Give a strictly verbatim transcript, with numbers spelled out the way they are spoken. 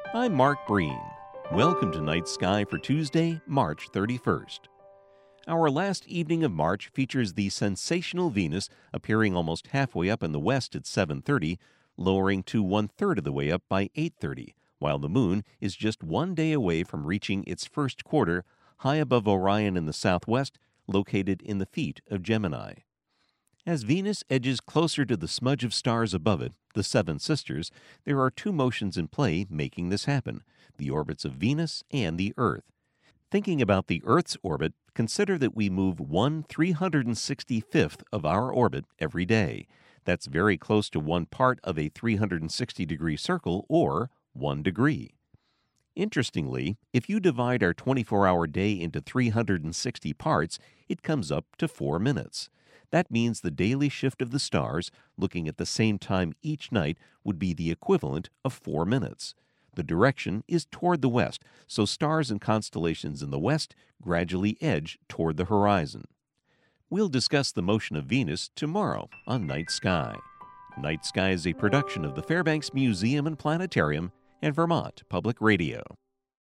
I'm Mark Breen. Welcome to Night Sky for Tuesday, March thirty-first. Our last evening of March features the sensational Venus appearing almost halfway up in the west at seven thirty, lowering to one-third of the way up by eight thirty, while the moon is just one day away from reaching its first quarter, high above Orion in the southwest, located in the feet of Gemini. As Venus edges closer to the smudge of stars above it, the Seven Sisters, there are two motions in play making this happen, the orbits of Venus and the Earth. Thinking about the Earth's orbit, consider that we move one three hundred sixty-fifth of our orbit every day. That's very close to one part of a three hundred sixty degree circle, or one degree. Interestingly, if you divide our twenty-four hour day into three hundred sixty parts, it comes up to four minutes. That means the daily shift of the stars, looking at the same time each night, would be the equivalent of four minutes. The direction is toward the west, so stars and constellations in the west gradually edge toward the horizon. We'll discuss the motion of Venus tomorrow on Night Sky. Night Sky is a production of the Fairbanks Museum and Planetarium and Vermont Public Radio.